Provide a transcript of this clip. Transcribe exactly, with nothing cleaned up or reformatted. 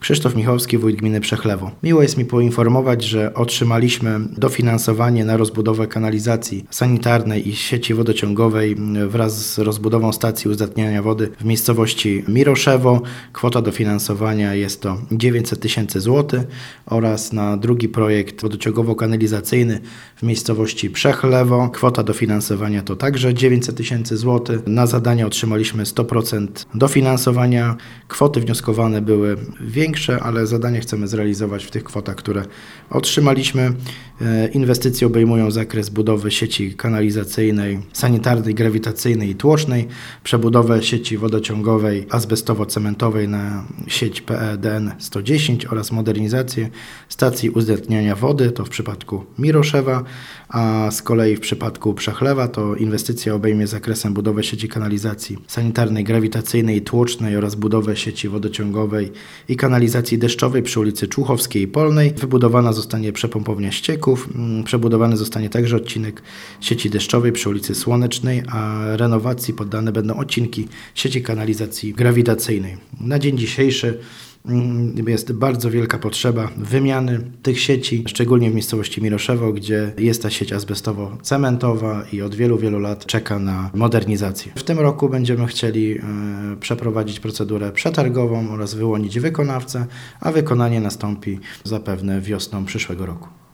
Krzysztof Michałowski, wójt gminy Przechlewo. Miło jest mi poinformować, że otrzymaliśmy dofinansowanie na rozbudowę kanalizacji sanitarnej i sieci wodociągowej wraz z rozbudową stacji uzdatniania wody w miejscowości Miroszewo. Kwota dofinansowania jest to dziewięćset tysięcy złotych oraz na drugi projekt wodociągowo-kanalizacyjny w miejscowości Przechlewo. Kwota dofinansowania to także dziewięćset tysięcy złotych. Na zadanie otrzymaliśmy sto procent dofinansowania. Kwoty wnioskowane były większe, ale zadanie chcemy zrealizować w tych kwotach, które otrzymaliśmy. Inwestycje obejmują zakres budowy sieci kanalizacyjnej, sanitarnej, grawitacyjnej i tłocznej, przebudowę sieci wodociągowej azbestowo-cementowej na sieć P E D N sto dziesięć oraz modernizację stacji uzdatniania wody, to w przypadku Miroszewa, a z kolei w przypadku Przechlewa to inwestycja obejmie zakresem budowę sieci kanalizacji sanitarnej, grawitacyjnej i tłocznej oraz budowę sieci wodociągowej i kanalizacji deszczowej przy ulicy Człuchowskiej i Polnej. Wybudowana zostanie przepompownia ścieków, przebudowany zostanie także odcinek sieci deszczowej przy ulicy Słonecznej, a renowacji poddane będą odcinki sieci kanalizacji grawitacyjnej. Na dzień dzisiejszy jest bardzo wielka potrzeba wymiany tych sieci, szczególnie w miejscowości Miroszewo, gdzie jest ta sieć azbestowo-cementowa i od wielu, wielu lat czeka na modernizację. W tym roku będziemy chcieli przeprowadzić procedurę przetargową oraz wyłonić wykonawcę, a wykonanie nastąpi zapewne wiosną przyszłego roku.